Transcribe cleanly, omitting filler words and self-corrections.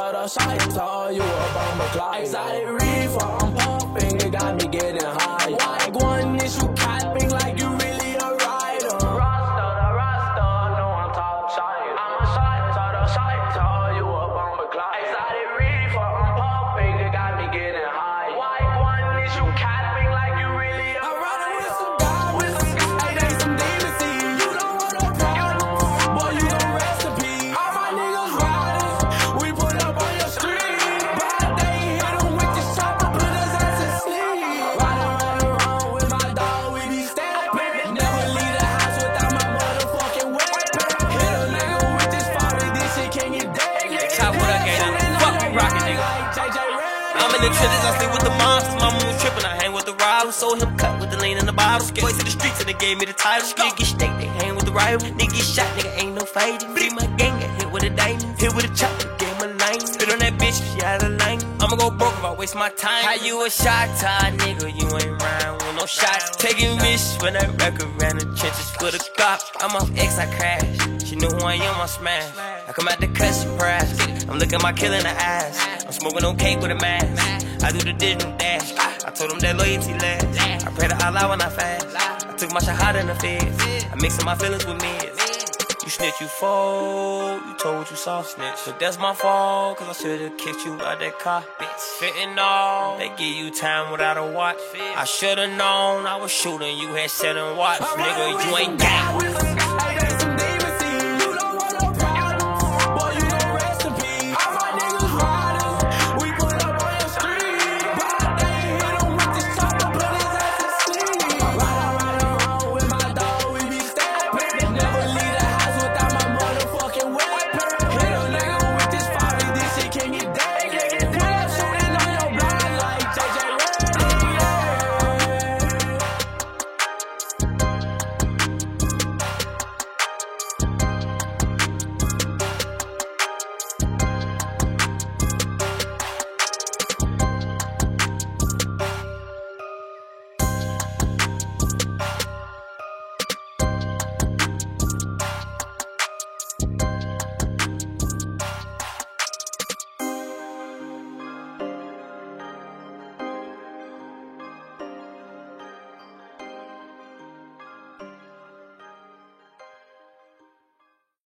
to the side, told you a bomber clock. Exotic reefer, I'm pumping, it got me getting high. Like one issue capping like you really a rider. Rasta, no I'm top shine. I'm a side to the side, told you a bomber clock. Exotic reefer, I'm pumping, it got me getting high. Like one issue capping like you really a rider. I'm running with some diamonds, hey they some demons, see you don't want no problems, boy you gon' recipe. All my niggas riding, we put up on your street. Bad day, hit 'em with the chopper, put his ass to sleep. Riding around with my dog, we be stamping. Never leave the house without my motherfucking weapon. Hit a nigga with this 40, this shit can't get dead. Top what I gave them, fuck rockin' nigga. I'm in the trenches, I stay with the monsters. My moon trippin', I hang with the robbers. Sold him cut with the lean in the bottle. Boys to the streets and they gave me the title. Nigga steak, they hang with the rival. Nigga get shot, nigga ain't no fighting. Free my gang, get hit with a diamond. Hit with a chopper, game a line. Spit on that bitch, she out of line. I'ma go broke if I waste my time. How you a shot tie, nigga? You ain't round with no shots. Taking risks when that record ran the trenches for the cop. I'm off X, I crash. She knew who I am, I smash. I come out the cut surprise. I'm looking my kill in the ass. I'm smoking on cake with a mask. I do the digital dash. I told them that loyalty lasts. I pray to Allah when I fast. I took my shahada in the feds. I mixing my feelings with meds. You snitch, you fall. You told what you saw, snitch. But that's my fault, cause I should've kicked you out that car. Fitting all, they give you time without a watch. I should've known I was shooting, you had 7 watts. Nigga, you ain't got.